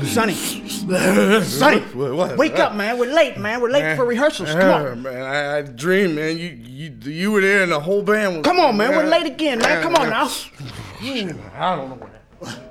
Sonny. Sonny, wake up, man. We're late, man. We're late for rehearsals. Come on. Man, I dreamed, man. You were there and the whole band was... Come on, man. We're late again, man. Come on now. I don't know what that...